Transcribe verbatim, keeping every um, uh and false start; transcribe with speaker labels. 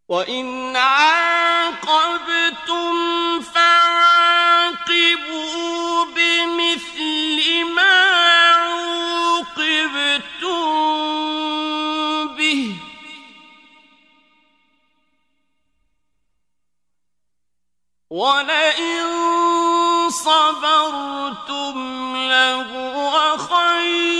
Speaker 1: وَإِنْ عَاقَبْتُمْ فَعَاقِبُوا بِمِثْلِ مَا عُوقِبْتُم بِهِ ۖ وَلَئِن صَبَرْتُمْ لَهُوَ خَيْرٌ